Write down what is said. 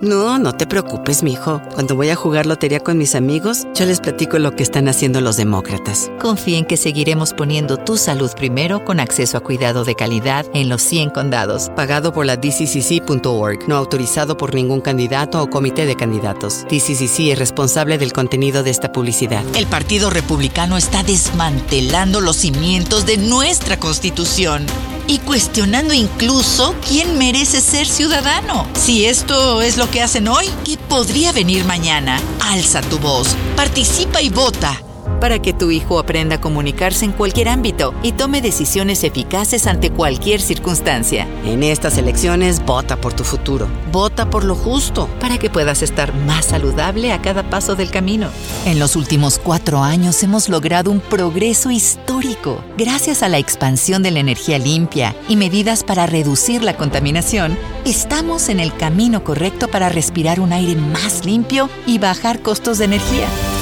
No, no te preocupes, mijo. Cuando voy a jugar lotería con mis amigos, yo les platico lo que están haciendo los demócratas. Confía en que seguiremos poniendo tu salud primero con acceso a cuidado de calidad en los 100 condados. Pagado por la DCCC.org. No autorizado por ningún candidato o comité de candidatos. DCCC es responsable del contenido de esta publicidad. El Partido Republicano está desmantelando los cimientos de nuestra Constitución y cuestionando incluso quién merece ser ciudadano. Si esto es lo que hacen hoy, ¿qué podría venir mañana? Alza tu voz, participa y vota. Para que tu hijo aprenda a comunicarse en cualquier ámbito y tome decisiones eficaces ante cualquier circunstancia. En estas elecciones, vota por tu futuro. Vota por lo justo. Para que puedas estar más saludable a cada paso del camino. En los últimos 4 años hemos logrado un progreso histórico. Gracias a la expansión de la energía limpia y medidas para reducir la contaminación, estamos en el camino correcto para respirar un aire más limpio y bajar costos de energía.